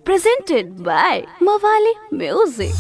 presented by Mawali Music.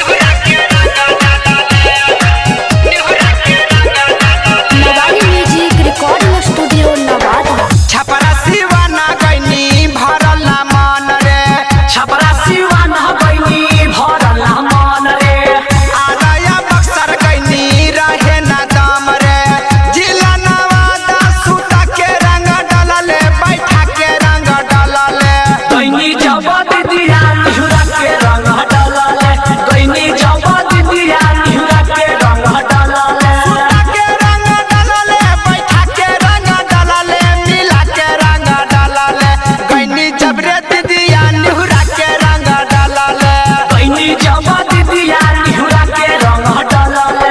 Mawali Music Recording Studio Nevada. Chhapra सिवाना गइनी भरल मन रे, छपरा सिवाना गइनी भरल मन रे, आलया बक्सर गइनी रहे न दम रे, जिला नवादा सूता के रंग डलले, बैठा के रंग डलले, गइनी जब दिदिया निहुरा के रंग डलले, गइनी जब दिदिया निहुरा के रंग डलले, सूता के रंग डलले, बैठा के रंग डलले, मिला के रंग डलले, गइनी जब रे दिदिया निहुरा के रंग डलले, गइनी जब दिदिया निहुरा के रंग डलले।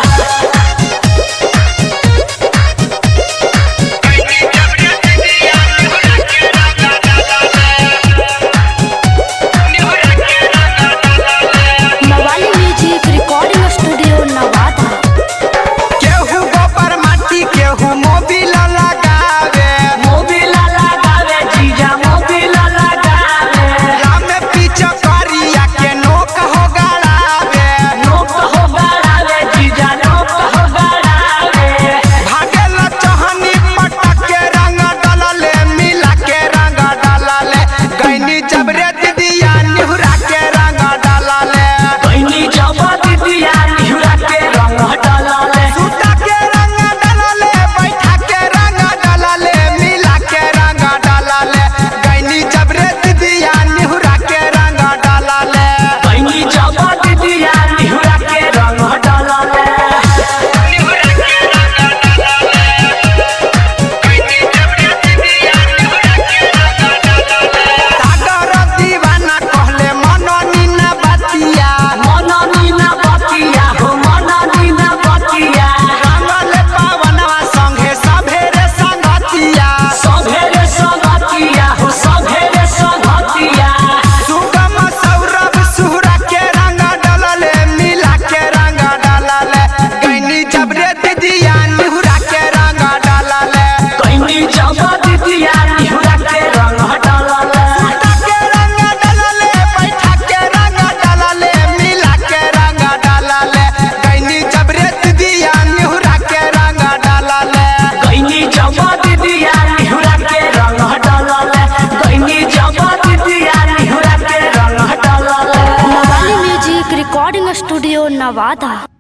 Mawali Music Recording Studio Nevada. केहू गोबर माटी केहू मोबिल लगावे, मोबिल लगावे जीजा मोबिल लगावे, लामे पीछे करिया के नोक हो गड़ावे, नोक हो गड़ावे जीजा नोक हो गड़ावे, भागेल चहनी पटक के रंग डलले, मिला के रंग डलले, गइनी जब रे दिदिया निहुरा के रंग डलले, गइनी जब दिदिया निहुरा के रंग डलले, सूता के रंग डलले, बैठा के रंग डलले, मिला के रंग डलले, गइनी जब रे दिदिया निहुरा के रंग डलले, गइनी जब दिदिया निहुरा के रंग डलले। सागर दीवाना कहले मननी न बतिया, मननी न बतिया हो मननी न बतिया, रंगले पवनवा संगे सभेरे संगतिया, सभेरे संगतिया हो सभेरे संगतिया, सुगम सौरभ सुहरा के रंग डलले, मिला के रंग डलले, गइनी जब रे दिदिया निहुरा के रंग डलले, गइनी जब दिदिया निहुरा के रंग डलले, सूता के रंग डलले, बैठा के रंग डलले, मिला के रंग डलले, गइनी जब रे दिदिया निहुरा के रंग डलले, गइनी जब दिदिया निहुरा के रंग डलले, गइनी जब दिदिया निहुरा के रंग डलले। Mawali Music Recording Studio Nevada.